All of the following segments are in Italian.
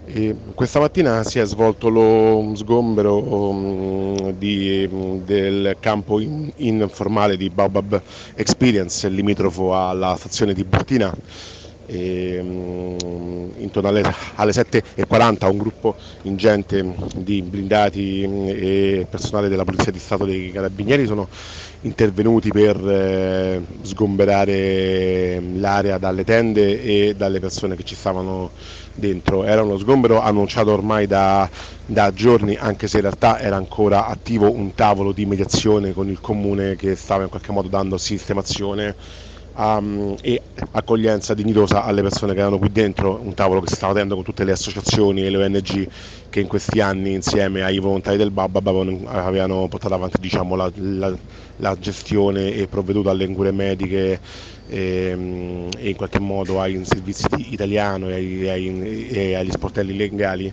Questa mattina si è svolto lo sgombero del campo informale di Baobab Experience, limitrofo alla stazione di Burtina. Intorno alle 7:40 un gruppo ingente di blindati e personale della Polizia di Stato dei Carabinieri sono intervenuti per sgomberare l'area dalle tende e dalle persone che ci stavano dentro. Era uno sgombero annunciato ormai da giorni, anche se in realtà era ancora attivo un tavolo di mediazione con il comune che stava in qualche modo dando sistemazione e accoglienza dignitosa alle persone che erano qui dentro, un tavolo che si stava tenendo con tutte le associazioni e le ONG che in questi anni insieme ai volontari del Babab avevano portato avanti, diciamo, la gestione e provveduto alle cure mediche e in qualche modo ai servizi italiano e agli sportelli legali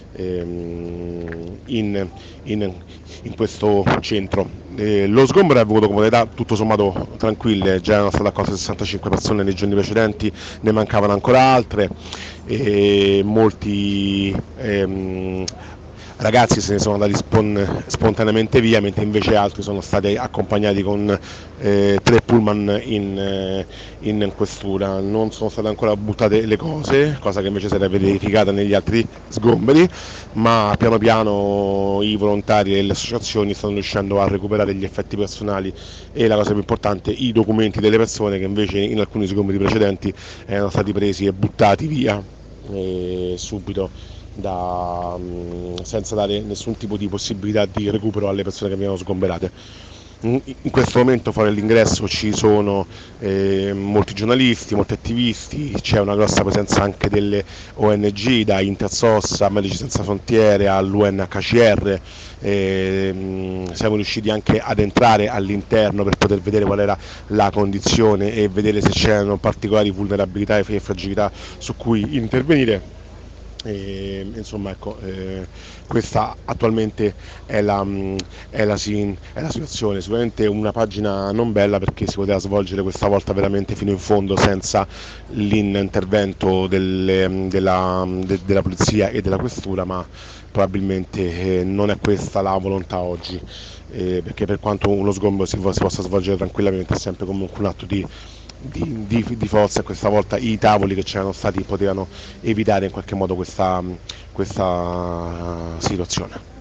in questo centro. Lo sgombero è avuto comodità tutto sommato tranquille, già erano state accolte 65 persone nei giorni precedenti, ne mancavano ancora altre e molti ragazzi se ne sono andati spontaneamente via, mentre invece altri sono stati accompagnati con 3 pullman in questura. Non sono state ancora buttate le cose, cosa che invece sarebbe verificata negli altri sgomberi, ma piano piano i volontari e le associazioni stanno riuscendo a recuperare gli effetti personali e la cosa più importante, i documenti delle persone che invece in alcuni sgomberi precedenti erano stati presi e buttati via subito senza dare nessun tipo di possibilità di recupero alle persone che venivano sgomberate. In questo momento fuori all'ingresso ci sono molti giornalisti, molti attivisti, c'è una grossa presenza anche delle ONG, da Intersos a Medici Senza Frontiere all'UNHCR. Siamo riusciti anche ad entrare all'interno per poter vedere qual era la condizione e vedere se c'erano particolari vulnerabilità e fragilità su cui intervenire. Insomma, ecco, questa attualmente è la situazione. Sicuramente una pagina non bella, perché si poteva svolgere questa volta veramente fino in fondo senza l'intervento della polizia e della questura, ma probabilmente non è questa la volontà oggi, perché per quanto uno sgombero si possa svolgere tranquillamente, è sempre comunque un atto di forza, e questa volta i tavoli che c'erano stati potevano evitare in qualche modo questa situazione.